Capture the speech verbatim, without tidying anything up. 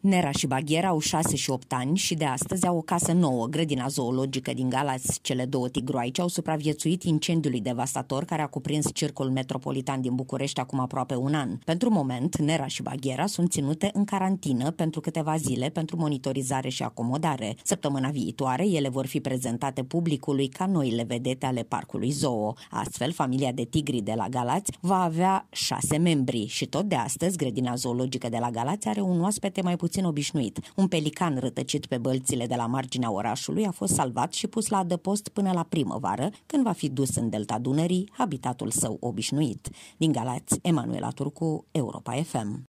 Nera și Bagheera au șase și opt ani și de astăzi au o casă nouă, grădina zoologică din Galați. Cele două tigroaice au supraviețuit incendiului devastator care a cuprins circul metropolitan din București acum aproape un an. Pentru moment, Nera și Bagheera sunt ținute în carantină pentru câteva zile pentru monitorizare și acomodare. Săptămâna viitoare, ele vor fi prezentate publicului ca noile vedete ale parcului zoo. Astfel, familia de tigri de la Galați va avea șase membri și tot de astăzi, grădina zoologică de la Galați are un oaspete mai puțin obișnuit. Un pelican rătăcit pe bălțile de la marginea orașului a fost salvat și pus la adăpost până la primăvară, când va fi dus în delta Dunării, habitatul său obișnuit. Din Galați, Emanuela Turcu, Europa F M.